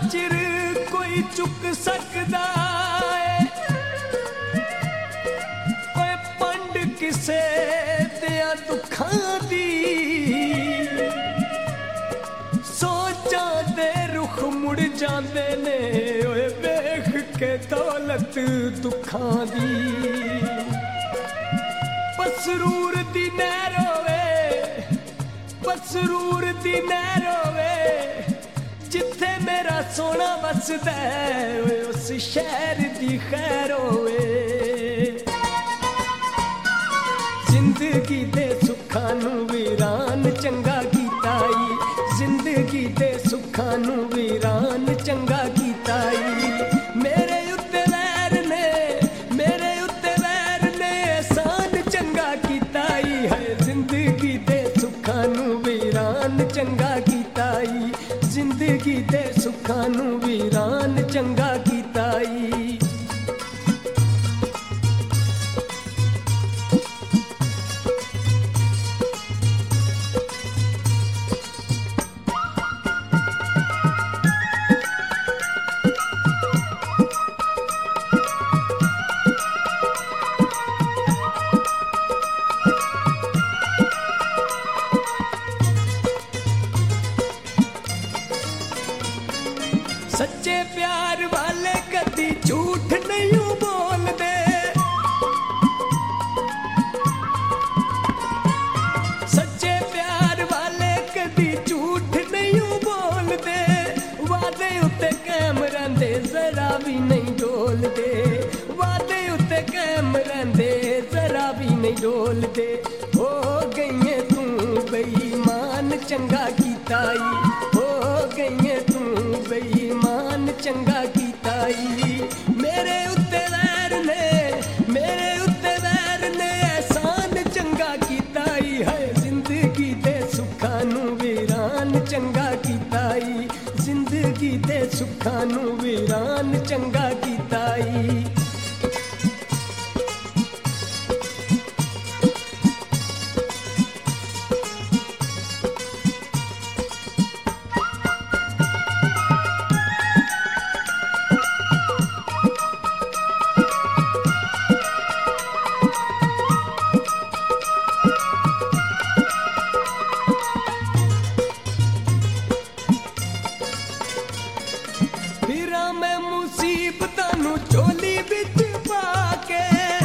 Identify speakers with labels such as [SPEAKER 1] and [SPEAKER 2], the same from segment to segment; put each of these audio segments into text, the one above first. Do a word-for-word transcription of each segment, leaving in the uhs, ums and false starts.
[SPEAKER 1] चिर कोई चुक सकदा है ओए पंड किसे दिया दुखां दी सोचां दे रुख मुड़ जांदे ने ओए वेख के दौलत दुखां दी पसरूर दी नैर होवे पसरूर दी नैर होवे जिथे मेरा सोना बसदा है उस शहर दी खैर होवे जिंदगी दे सुखां नू वीरान चंगा कीता ई जिंदगी दे सुखां नू वीरान चंगा कीता ई मेरे उत्ते वैर ने मेरे उत्ते वैर ने एहसान चंगा कीता ई है जिंदगी दे सुखां नू वीरान चंगा कीता ई जिंदगी दे सुखां नू वीरान चंगा कीता ई सच्चे प्यार वाले कदी झूठ नहीं बोलते सच्चे प्यार वाले कदी झूठ नहीं बोलते वादे उत्ते कायम रहिंदे जरा भी नहीं डोलते वादे उत्ते कायम रहिंदे जरा भी नहीं डोलते हो गई तू बेईमान चंगा कीता ई हो गई तू बेईमान चंगा कीता ई मेरे उत्ते वैर ने मेरे उत्ते वैर ने एहसान चंगा कीता ई है जिंदगी दे सुखां नू वीरान चंगा कीता ई जिंदगी दे सुखां नू वीरान चंगा कीता ई चोली बिच पाके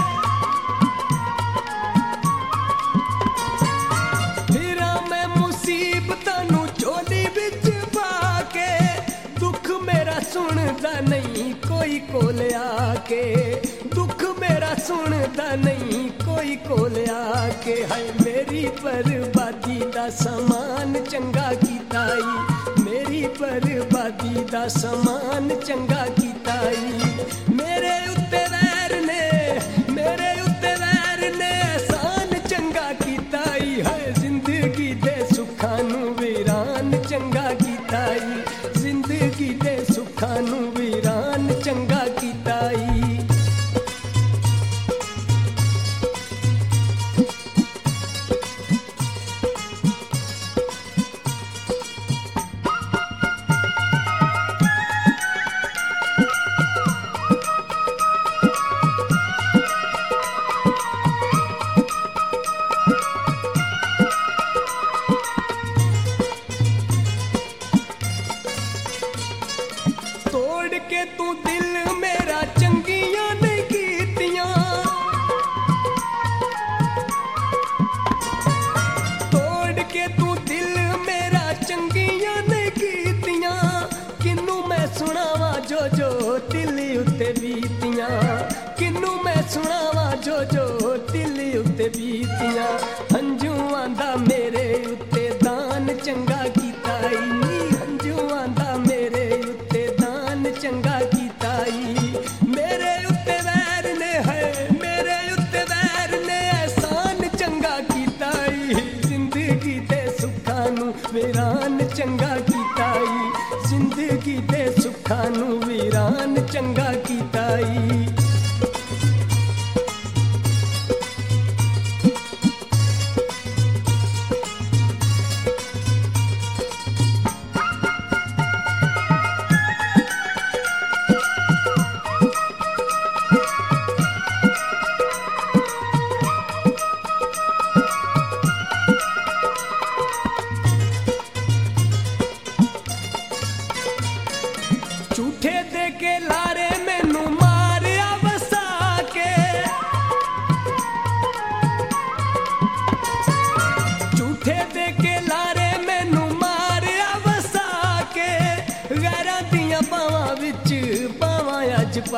[SPEAKER 1] फिरा मैं मुसीबतां नू चोली बिच पाके दुख मेरा सुनदा नहीं कोई कोल आके दुख मेरा सुनदा नहीं कोई कोल आके हाय मेरी बर्बादी दा समान चंगा कीता ई मेरी बर्बादी दा समान चंगा कीता ई मेरे उत्ते वैर ने मेरे उत्ते वैर ने एहसान चंगा कीता ई है जिंदगी दे सुखां नू वीरान चंगा कीता ई जिंदगी दे सुखां नू वीरान चंगा कीता ई तोड़ के तू दिल मेरा चंगियां नहीं कीतियां तोड़ के तू दिल मेरा चंगियां नहीं कीतियां किन्नू मैं सुनावा जो जो दिल उत्ते बीतियां किन्नू मैं सुनावा जो जो दिल उत्ते बीतियां हंझुआं दा मेरे उत्ते दान चंगा कीता ई हंझुआं दा मेरे उत्ते दान चंगा कीता ई मेरे उत्ते वैर ने है मेरे उत्ते वैर ने एहसान चंगा कीता ई जिंदगी दे सुखां नू वीरान चंगा कीता ई जिंदगी दे सुखां नू वीरान चंगा कीता ई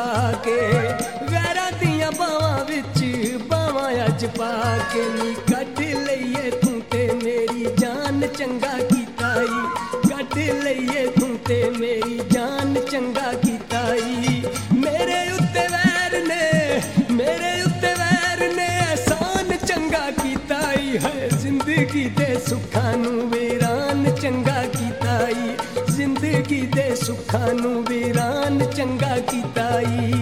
[SPEAKER 1] पा के वैरां दियां बावां विच बावां अज पा के नी कट लईए तू ते मेरी जान चंगा कीताई कट लईए तू ते मेरी जान चंगा कीताई मेरे उत्ते वैर ने मेरे उत्ते वैर ने एहसान चंगा कीताई है जिंदगी दे सुखां नूं वीरान चंगा कीताई जिंदगी दे सुखां नूं वीरान चंगा कीताई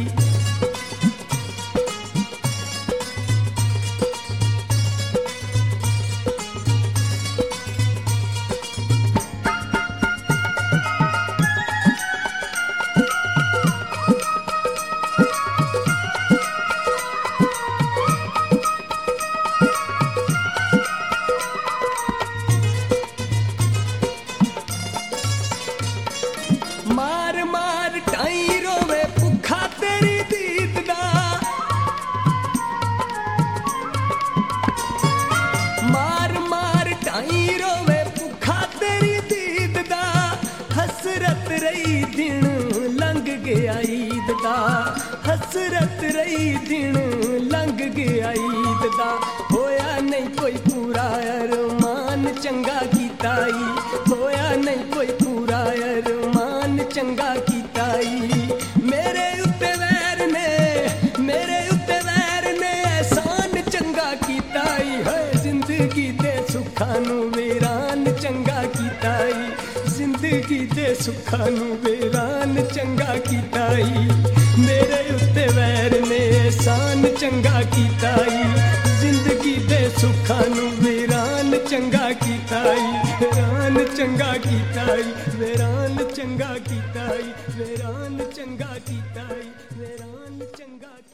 [SPEAKER 1] मार मार टाई रोवे भुखा तेरी दीद दा मार मार टाई रोवे भुखा तेरी दीद दा हसरत रही दिन लंघ गया ईद दा हसरत रही दिन लंघ गया ईद दा होया नहीं कोई पूरा अरमान चंगा कीताई होया नहीं कोई पूरा अरमान चंगा कीताई मेरे उत्ते वैर ने मेरे उत्ते वैर ने एहसान चंगा कीताई है जिंदगी दे सुखां नूं वीरान चंगा कीताई जिंदगी दे सुखां नूं वीरान चंगा कीताई मेरे उत्ते वैर ने एहसान चंगा कीताई जिंदगी दे सुखां नूं वीरान चंगा कीताई वीरान चंगा कीताई वीरान चंगा कीताई वीरान चंगा कीताई वीरान चंगा